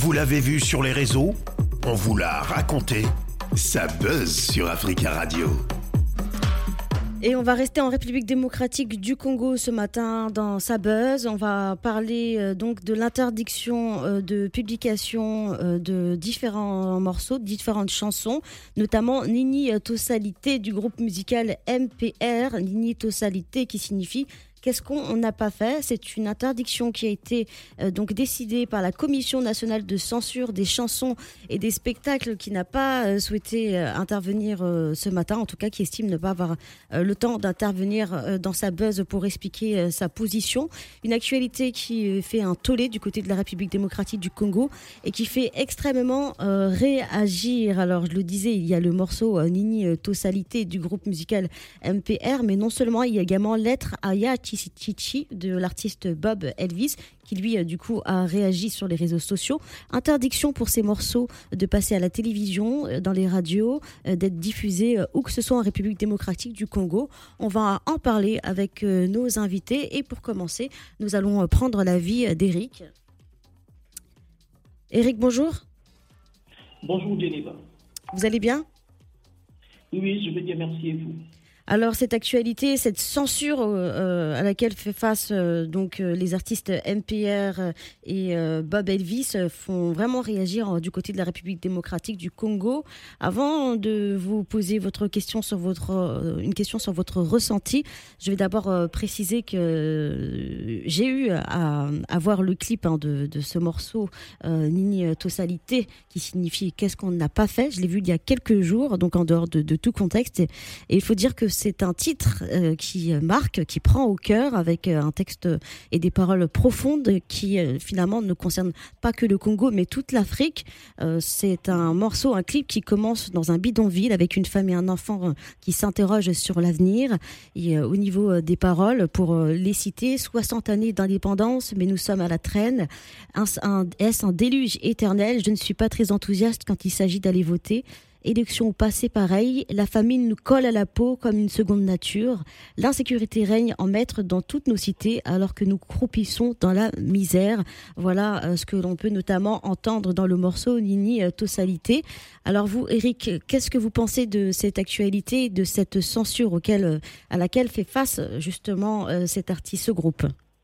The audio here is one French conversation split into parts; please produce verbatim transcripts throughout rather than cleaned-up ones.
Vous l'avez vu sur les réseaux? On vous l'a raconté? Ça buzz sur Africa Radio. Et on va rester en République démocratique du Congo ce matin dans Sa Buzz. On va parler euh, donc de l'interdiction euh, de publication euh, de différents morceaux, de différentes chansons, notamment Nini Tosalité du groupe musical M P R. Nini Tosalité qui signifie qu'est-ce qu'on n'a pas fait. C'est une interdiction qui a été euh, donc décidée par la Commission nationale de censure des chansons et des spectacles qui n'a pas euh, souhaité euh, intervenir euh, ce matin, en tout cas qui estime ne pas avoir euh, le temps d'intervenir euh, dans Sa Buzz pour expliquer euh, sa position. Une actualité qui euh, fait un tollé du côté de la République démocratique du Congo et qui fait extrêmement euh, réagir. Alors je le disais, il y a le morceau euh, Nini Tosalité du groupe musical M P R, mais non seulement, il y a également Lettre à Ya Chichi de l'artiste Bob Elvis qui lui du coup a réagi sur les réseaux sociaux. Interdiction pour ces morceaux de passer à la télévision, dans les radios, d'être diffusés où que ce soit en République démocratique du Congo. On va en parler avec nos invités et pour commencer, nous allons prendre l'avis d'Éric. Éric, bonjour. Bonjour Geneva. Vous allez bien? Oui, je vais bien, merci et vous. Alors cette actualité, cette censure euh, à laquelle fait face euh, donc euh, les artistes M P R et euh, Bob Elvis euh, font vraiment réagir euh, du côté de la République démocratique du Congo. Avant de vous poser votre question sur votre euh, une question sur votre ressenti, je vais d'abord euh, préciser que euh, j'ai eu à, à voir le clip hein, de, de ce morceau euh, Nini Tosalité qui signifie qu'est-ce qu'on n'a pas fait. Je l'ai vu il y a quelques jours, donc en dehors de, de tout contexte. Et, et il faut dire que c'est un titre euh, qui marque, qui prend au cœur avec euh, un texte et des paroles profondes qui euh, finalement ne concernent pas que le Congo mais toute l'Afrique. Euh, c'est un morceau, un clip qui commence dans un bidonville avec une femme et un enfant euh, qui s'interrogent sur l'avenir. Et euh, au niveau euh, des paroles, pour euh, les citer, soixante années d'indépendance mais nous sommes à la traîne. Un, un, est-ce un déluge éternel? Je ne suis pas très enthousiaste quand il s'agit d'aller voter. Élection au passé pareil, la famine nous colle à la peau comme une seconde nature. L'insécurité règne en maître dans toutes nos cités alors que nous croupissons dans la misère. Voilà euh, ce que l'on peut notamment entendre dans le morceau Nini euh, Tosalité. Alors vous, Éric, qu'est-ce que vous pensez de cette actualité, de cette censure auquel, euh, à laquelle fait face justement euh, cet artiste, ce groupe ?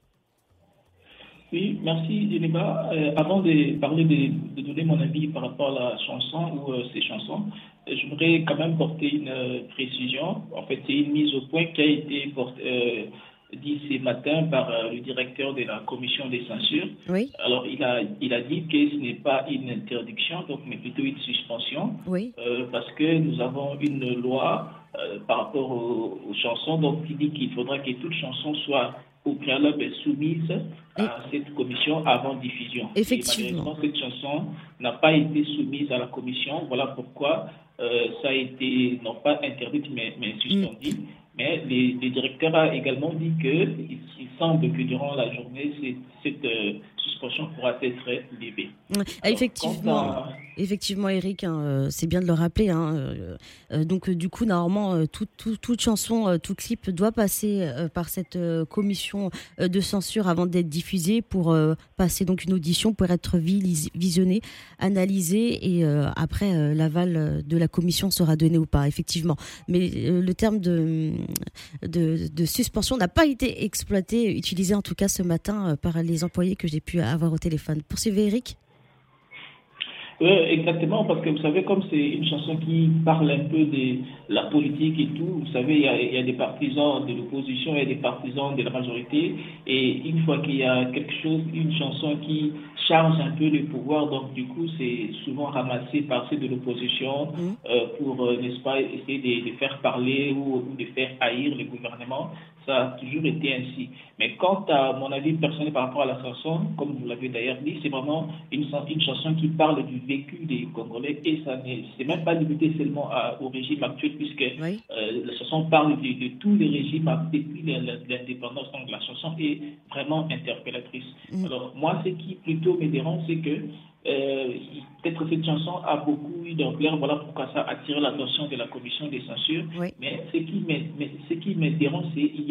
Oui, merci Geneva. Euh, avant de parler de, de donner mon avis par rapport à la chanson ou euh, ces chansons, euh, je voudrais quand même porter une euh, précision. En fait, c'est une mise au point qui a été portée, euh, dit ce matin par euh, le directeur de la commission des censures. Oui. Alors, il a, il a dit que ce n'est pas une interdiction, donc, mais plutôt une suspension. Oui. Euh, parce que nous avons une loi euh, par rapport aux, aux chansons, donc qui dit qu'il faudra que toute chanson soit au préalable soumise à cette commission avant diffusion. Effectivement. Et malheureusement, cette chanson n'a pas été soumise à la commission. Voilà pourquoi euh, ça a été, non pas interdite, mais, mais suspendu. Mm. Mais le, le directeur a également dit qu'il il semble que durant la journée, cette, cette euh, suspension pourra être levée. Alors, effectivement, à... effectivement, Éric, hein, euh, c'est bien de le rappeler. Hein, euh, euh, donc, euh, du coup, normalement, euh, tout, tout, toute chanson, euh, tout clip doit passer euh, par cette euh, commission euh, de censure avant d'être diffusé pour euh, passer donc une audition, pour être vis- visionné, analysé et euh, après euh, l'aval de la commission sera donné ou pas, effectivement. Mais euh, le terme de, de, de suspension n'a pas été exploité, utilisé en tout cas ce matin euh, par les employés que j'ai pu avoir au téléphone. Poursuivez, Éric. Oui, exactement, parce que vous savez, comme c'est une chanson qui parle un peu de la politique et tout, vous savez, il y a, il y a des partisans de l'opposition et des partisans de la majorité, et une fois qu'il y a quelque chose, une chanson qui charge un peu le pouvoir, donc du coup, c'est souvent ramassé par ceux de l'opposition mmh. euh, pour, euh, n'est-ce pas, essayer de, de faire parler ou, ou de faire haïr le gouvernement. Ça a toujours été ainsi. Mais quant à mon avis personnel par rapport à la chanson, comme vous l'avez d'ailleurs dit, c'est vraiment une, une chanson qui parle du vécu des Congolais et ça n'est c'est même pas limité seulement à, au régime actuel puisque oui. euh, la chanson parle de, de tous les régimes depuis l'indépendance. Donc la chanson est vraiment interpellatrice. Mm. Alors moi, ce qui plutôt me dérange, c'est que Euh, peut-être cette chanson a beaucoup eu d'ampleur, voilà pourquoi ça a attiré l'attention de la commission des censures. Oui. Mais ce qui me, mais ce qui me dérange, c'est qu'il y a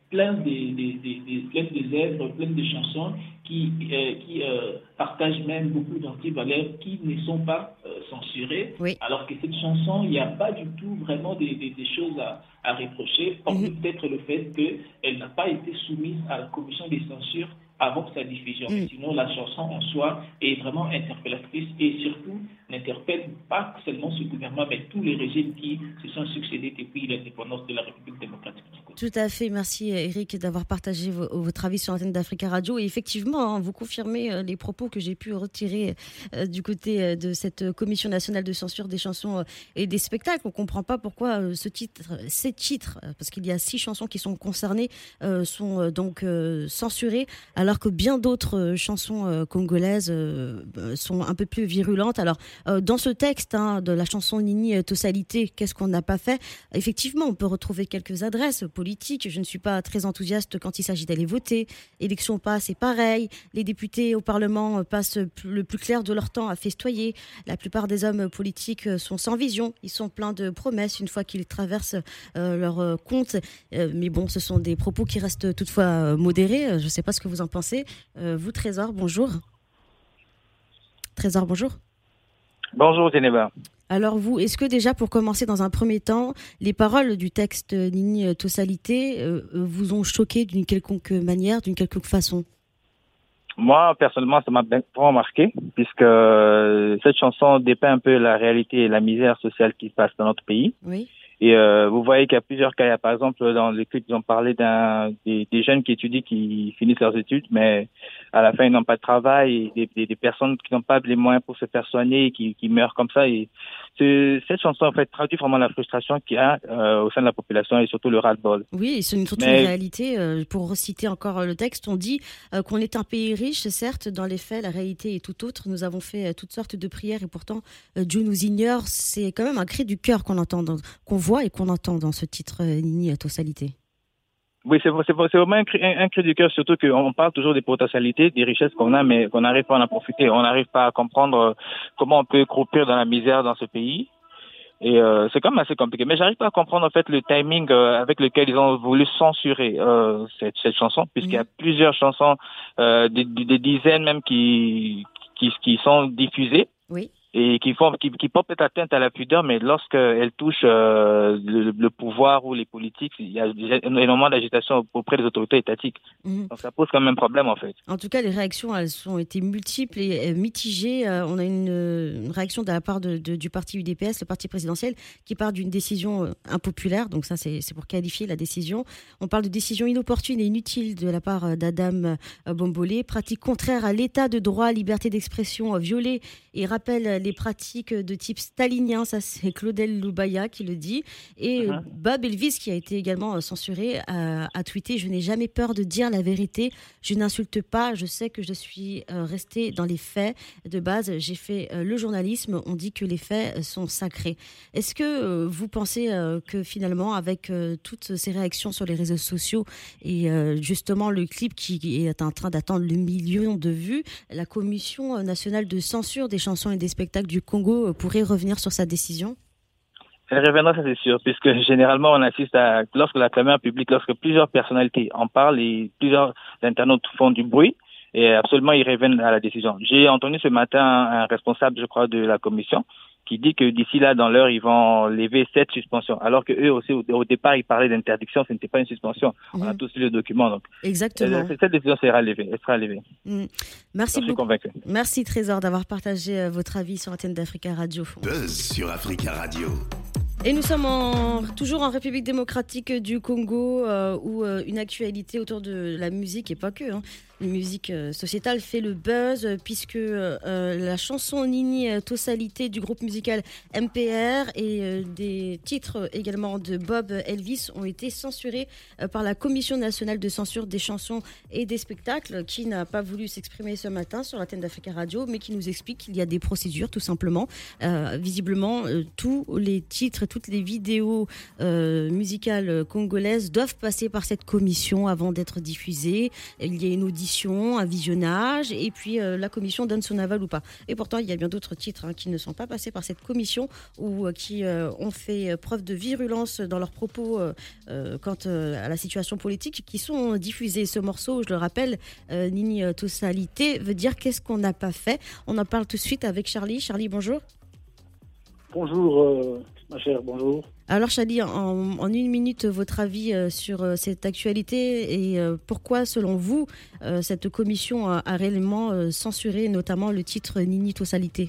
plein de, de, de, de, plein des œuvres, plein de chansons qui, euh, qui euh, partagent même beaucoup d'antivaleurs qui ne sont pas euh, censurées, oui. alors que cette chanson, il n'y a pas du tout vraiment des, des, des choses à, à reprocher, hormis mm-hmm. peut-être le fait qu'elle n'a pas été soumise à la commission des censures avant sa diffusion. Mm. Sinon, la chanson en soi est vraiment interpellatrice et surtout n'interpelle pas seulement ce gouvernement, mais tous les régimes qui se sont succédés depuis l'indépendance de la République démocratique du Congo. Tout à fait. Merci Eric d'avoir partagé vos, votre avis sur l'antenne d'Africa Radio. Et effectivement, hein, vous confirmez euh, les propos que j'ai pu retirer euh, du côté euh, de cette Commission nationale de censure des chansons euh, et des spectacles. On ne comprend pas pourquoi euh, ce titre, ces titres, euh, parce qu'il y a six chansons qui sont concernées, euh, sont euh, donc euh, censurées, alors que bien d'autres euh, chansons euh, congolaises euh, sont un peu plus virulentes. Alors, euh, dans ce texte hein, de la chanson Nini Totalité, qu'est-ce qu'on n'a pas fait ? Effectivement, on peut retrouver quelques adresses politiques. Je ne suis pas très enthousiaste quand il s'agit d'aller voter. Élection passe, c'est pareil. Les députés au Parlement passent le plus clair de leur temps à festoyer. La plupart des hommes politiques sont sans vision. Ils sont pleins de promesses une fois qu'ils traversent euh, leur compte. Euh, mais bon, ce sont des propos qui restent toutefois modérés. Je ne sais pas ce que vous en pensez. Euh, vous, Trésor, bonjour. Trésor, bonjour. Bonjour, Ténéba. Alors vous, est-ce que déjà, pour commencer dans un premier temps, les paroles du texte Nini Totalité euh, vous ont choqué d'une quelconque manière, d'une quelconque façon ? Moi, personnellement, ça m'a vraiment marqué, puisque euh, cette chanson dépeint un peu la réalité et la misère sociale qui se passe dans notre pays. Oui. Et euh, vous voyez qu'il y a plusieurs cas. Il y a, par exemple, dans le clip, ils ont parlé d'un, des, des jeunes qui étudient, qui finissent leurs études, mais à la fin, ils n'ont pas de travail. Et des, des, des personnes qui n'ont pas les moyens pour se faire soigner, qui, qui meurent comme ça. Et c'est, cette chanson, en fait, traduit vraiment la frustration qu'il y a euh, au sein de la population et surtout le ras-le-bol. Oui, c'est surtout mais... une réalité. Euh, pour reciter encore le texte, on dit euh, qu'on est un pays riche, certes. Dans les faits, la réalité est tout autre. Nous avons fait euh, toutes sortes de prières et pourtant, euh, Dieu nous ignore. C'est quand même un cri du cœur qu'on entend, dans, qu'on voit et qu'on entend dans ce titre euh, Nini Totalité. Oui, c'est, c'est, c'est vraiment un cri, un, un cri du cœur, surtout qu'on parle toujours des potentialités, des richesses qu'on a, mais qu'on n'arrive pas à en profiter. On n'arrive pas à comprendre comment on peut croupir dans la misère dans ce pays. Et euh, c'est quand même assez compliqué. Mais j'arrive pas à comprendre en fait le timing euh, avec lequel ils ont voulu censurer euh, cette, cette chanson, puisqu'il y a plusieurs chansons, euh, des, des dizaines même qui, qui, qui sont diffusées. Oui. Et qui font, qui, qui portent atteinte à la pudeur, mais lorsqu'elles touchent euh, le, le pouvoir ou les politiques, il y a énormément d'agitation auprès des autorités étatiques. Mmh. Donc ça pose quand même un problème en fait. En tout cas, les réactions, elles ont été multiples et mitigées. Euh, on a une, une réaction de la part de, de, du parti U D P S, le parti présidentiel, qui part d'une décision impopulaire. Donc ça, c'est, c'est pour qualifier la décision. On parle de décision inopportune et inutile de la part d'Adam Bombolé, pratique contraire à l'état de droit, liberté d'expression violée et rappelle les pratiques de type stalinien, ça c'est Claudel Loubaya qui le dit, et uh-huh. Bob Elvis qui a été également censuré a, a tweeté « Je n'ai jamais peur de dire la vérité, je n'insulte pas, je sais que je suis euh, resté dans les faits de base, j'ai fait euh, le journalisme, on dit que les faits sont sacrés ». Est-ce que euh, vous pensez euh, que finalement avec euh, toutes ces réactions sur les réseaux sociaux et euh, justement le clip qui est en train d'attendre le million de vues, la Commission nationale de censure des chansons et des spectacles du Congo pourrait revenir sur sa décision ? Elle reviendra, ça c'est sûr, puisque généralement on assiste à, lorsque la clameur publique, lorsque plusieurs personnalités en parlent et plusieurs internautes font du bruit, et absolument ils reviennent à la décision. J'ai entendu ce matin un responsable, je crois, de la commission, qui dit que d'ici là, dans l'heure, ils vont lever cette suspension. Alors que eux aussi, au, au départ, ils parlaient d'interdiction, ce n'était pas une suspension. Mmh. On a tous lu le document. Donc. Exactement. Euh, cette décision sera levée. Elle sera levée. Mmh. Merci beaucoup. Convaincu. Merci Trésor d'avoir partagé votre avis sur l'antenne d'Africa Radio. Buzz sur Africa Radio. Et nous sommes en, toujours en République démocratique du Congo euh, où euh, une actualité autour de la musique, et pas que, hein, la musique euh, sociétale fait le buzz euh, puisque euh, la chanson Nini Totalité du groupe musical M P R et euh, des titres également de Bob Elvis ont été censurés euh, par la Commission nationale de censure des chansons et des spectacles qui n'a pas voulu s'exprimer ce matin sur l'antenne d'Africa Radio mais qui nous explique qu'il y a des procédures tout simplement. Euh, visiblement, euh, tous les titres, toutes les vidéos euh, musicales congolaises doivent passer par cette commission avant d'être diffusées. Il y a une audition audition, un visionnage, et puis euh, la commission donne son aval ou pas. Et pourtant, il y a bien d'autres titres hein, qui ne sont pas passés par cette commission ou euh, qui euh, ont fait preuve de virulence dans leurs propos euh, euh, quant euh, à la situation politique, qui sont diffusés. Ce morceau, je le rappelle, euh, Nini Tossalité, veut dire qu'est-ce qu'on n'a pas fait. On en parle tout de suite avec Charlie. Charlie, bonjour. Bonjour, euh, ma chère, bonjour. Alors Charlie, en, en une minute, votre avis euh, sur euh, cette actualité et euh, pourquoi, selon vous, euh, cette commission a, a réellement euh, censuré notamment le titre Nini Tossalité?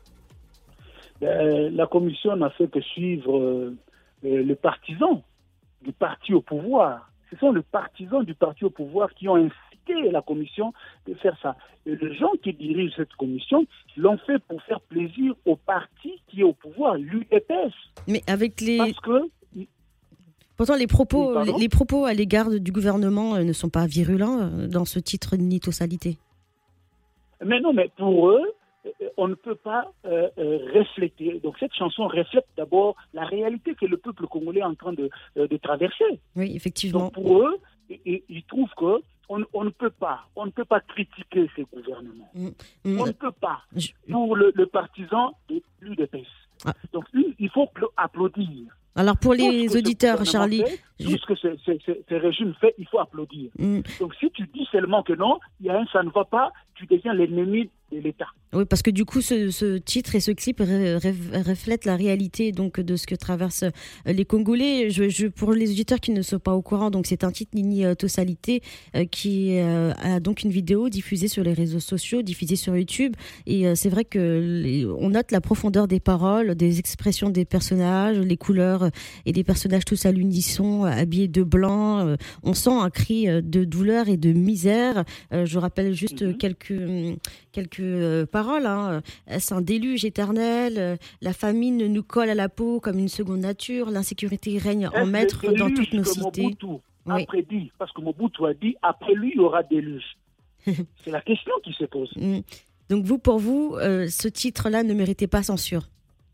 Ben, la commission n'a fait que suivre euh, les partisans du parti au pouvoir. Ce sont les partisans du parti au pouvoir qui ont incité la commission de faire ça. Et les gens qui dirigent cette commission l'ont fait pour faire plaisir au parti qui est au pouvoir, l'U D P S. Mais avec les... Parce que... Pourtant, les propos, oui, les, les propos à l'égard du gouvernement euh, ne sont pas virulents euh, dans ce titre Nini Tossalité. Mais non, mais pour eux, on ne peut pas euh, euh, refléter. Donc cette chanson reflète d'abord la réalité que le peuple congolais est en train de, euh, de traverser. Oui, effectivement. Donc pour eux, ils, ils trouvent que on, on ne peut pas, on ne peut pas critiquer ces gouvernements. Mmh. Mmh. On ne peut pas. Je... Pour le, le partisan de l'U D P S. Ah. Donc il faut applaudir. Alors pour les auditeurs, Charlie, fait, tout ce que ce, ce, ce, ce régime fait, il faut applaudir. Mm. Donc si tu dis seulement que non, il y a un ça ne va pas, tu deviens l'ennemi de l'État. Oui, parce que du coup, ce, ce titre et ce clip ré, ré, reflètent la réalité donc de ce que traversent les Congolais. Je, je, pour les auditeurs qui ne sont pas au courant, donc c'est un titre Nini Tossalité euh, qui euh, a donc une vidéo diffusée sur les réseaux sociaux, diffusée sur YouTube. Et euh, c'est vrai que les, on note la profondeur des paroles, des expressions des personnages, les couleurs et des personnages tous à l'unisson, habillés de blanc. Euh, on sent un cri de douleur et de misère. Euh, je rappelle juste mm-hmm. quelques quelques euh, paroles. Hein. Est-ce un déluge éternel? euh, La famine nous colle à la peau comme une seconde nature. L'insécurité règne en maître dans toutes nos cités. Mobutu oui. a prédit, parce que Mobutu a dit après lui il y aura déluge. C'est la question qui se pose. Donc vous, pour vous, euh, ce titre-là ne méritait pas censure?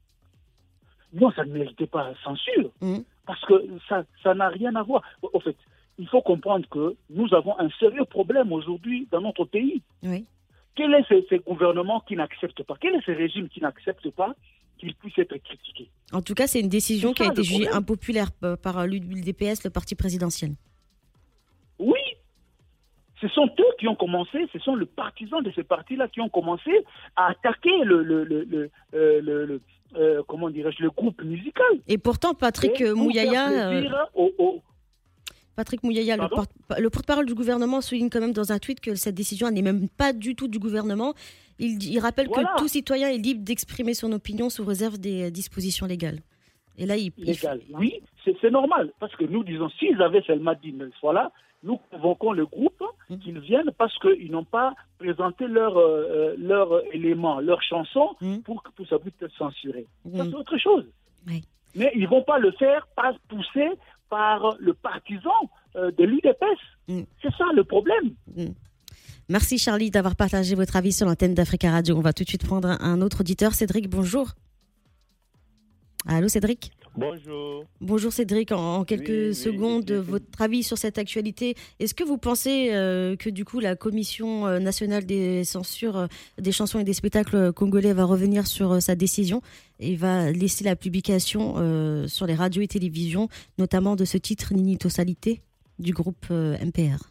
Non, ça ne méritait pas censure, mmh. parce que ça, ça n'a rien à voir. En fait, il faut comprendre que nous avons un sérieux problème aujourd'hui dans notre pays. Oui. Quel est ce, ce gouvernement qui n'accepte pas? Quel est ce régime qui n'accepte pas qu'il puisse être critiqué? En tout cas, c'est une décision qui a été jugée impopulaire par l'U D P S, le parti présidentiel. Oui, ce sont eux qui ont commencé, ce sont les partisans de ce parti-là qui ont commencé à attaquer le... le, le, le, euh, le, le Euh, comment dirais-je, le groupe musical. Et pourtant, Patrick et Mouyaya, euh, au, au... Patrick Mouyaya, le, porte, le porte-parole du gouvernement, souligne quand même dans un tweet que cette décision n'est même pas du tout du gouvernement. Il, il rappelle voilà. que tout citoyen est libre d'exprimer son opinion sous réserve des dispositions légales. Et là, il, Légal. il... Oui, c'est, c'est normal, parce que nous disons, s'ils avaient seulement dit, mais voilà, nous convoquons le groupe mmh. qu'ils viennent parce qu'ils n'ont pas présenté leur, euh, leur élément, leur chanson mmh. pour que ça puisse être censuré. Mmh. Ça, c'est autre chose. Oui. Mais ils ne vont pas le faire par, poussé par le partisan euh, de l'U D P S. Mmh. C'est ça le problème. Mmh. Merci Charlie d'avoir partagé votre avis sur l'antenne d'Africa Radio. On va tout de suite prendre un, un autre auditeur. Cédric, bonjour. Allô Cédric? Bonjour. Bonjour Cédric, en, en quelques oui, secondes, oui, oui, votre avis sur cette actualité. Est-ce que vous pensez euh, que du coup la Commission nationale des censures euh, des chansons et des spectacles congolais va revenir sur euh, sa décision et va laisser la publication euh, sur les radios et télévisions, notamment de ce titre Nini Tossalité du groupe euh, M P R?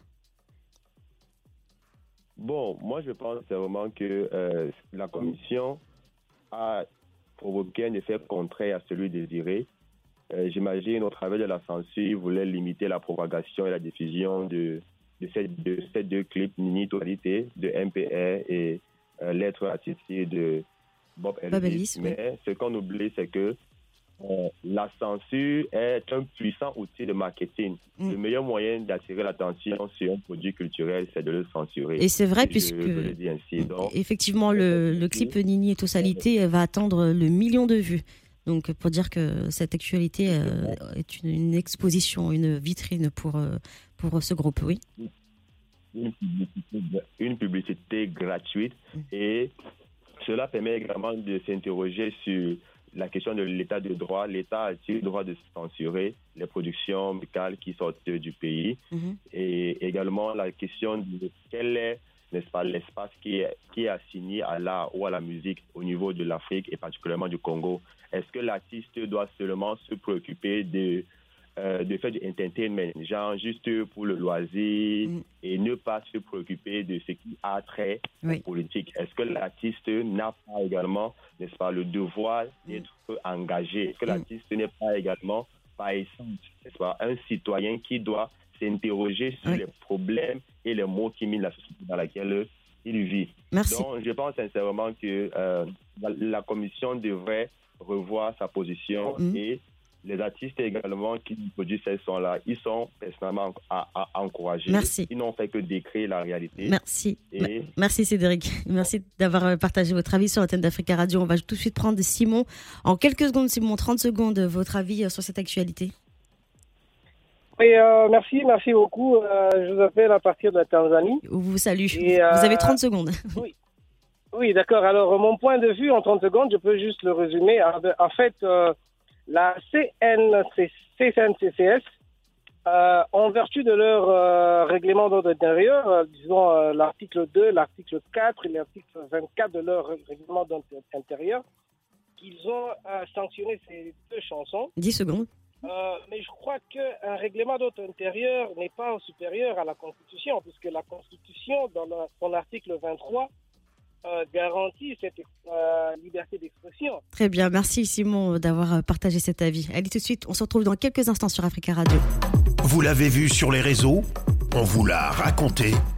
Bon, moi je pense vraiment que euh, la Commission a provoquer un effet contraire à celui désiré. Euh, j'imagine au travers de la censure, voulait limiter la propagation et la diffusion de, de, ces, de ces deux clips Nini Tossalité de M P R et euh, Lettre associée de Bob Elvis. Mais oui. ce qu'on oublie, c'est que euh, la censure est un puissant outil de marketing. Mm. Le meilleur moyen d'attirer l'attention sur un produit culturel, c'est de le censurer. Et c'est vrai, et puisque je, je le dis ainsi. Donc, effectivement, le, le clip Nini Tossalité va atteindre le million de vues. Donc, pour dire que cette actualité euh, est une, une exposition, une vitrine pour, euh, pour ce groupe, oui. Une publicité, une publicité gratuite mm. et cela permet également de s'interroger sur la question de l'état de droit. L'État a-t-il le droit de censurer les productions musicales qui sortent du pays? Mm-hmm. Et également la question de quel est, n'est-ce pas, l'espace qui est, qui est assigné à l'art ou à la musique au niveau de l'Afrique et particulièrement du Congo. Est-ce que l'artiste doit seulement se préoccuper de, euh, de faire du entertainment, genre juste pour le loisir, mm. et ne pas se préoccuper de ce qui a trait oui. politique? Est-ce que l'artiste n'a pas également, n'est-ce pas, le devoir d'être mm. engagé? Est-ce que mm. l'artiste n'est pas également, par essence, n'est-ce pas, un citoyen qui doit s'interroger sur oui. les problèmes et les maux qui minent la société dans laquelle il vit? Merci. Donc, je pense sincèrement que euh, la, la commission devrait revoir sa position mmh. et les artistes également qui produisent ces sons-là, ils sont personnellement à, à encourager. Merci. Ils n'ont fait que décrire la réalité. Merci. Et... Merci Cédric. Merci d'avoir partagé votre avis sur l'antenne d'Africa Radio. On va tout de suite prendre Simon. En quelques secondes, Simon, trente secondes, votre avis sur cette actualité. Oui, euh, merci, merci beaucoup. Euh, je vous appelle à partir de la Tanzanie. On vous salue. Et, euh, vous avez trente secondes. Oui, oui, d'accord. Alors, mon point de vue en trente secondes, je peux juste le résumer. En fait, euh, la C N C C S, euh, en vertu de leur euh, règlement d'ordre intérieur, euh, disons euh, l'article deux, l'article quatre et l'article vingt-quatre de leur règlement d'ordre intérieur, qu'ils ont euh, sanctionné ces deux chansons. dix secondes. Euh, mais je crois qu'un règlement d'ordre intérieur n'est pas supérieur à la Constitution, puisque la Constitution, dans la, son article vingt-trois, euh, garantit cette euh, liberté d'expression. Très bien, merci Simon d'avoir partagé cet avis. Allez, tout de suite, on se retrouve dans quelques instants sur Africa Radio. Vous l'avez vu sur les réseaux, on vous l'a raconté.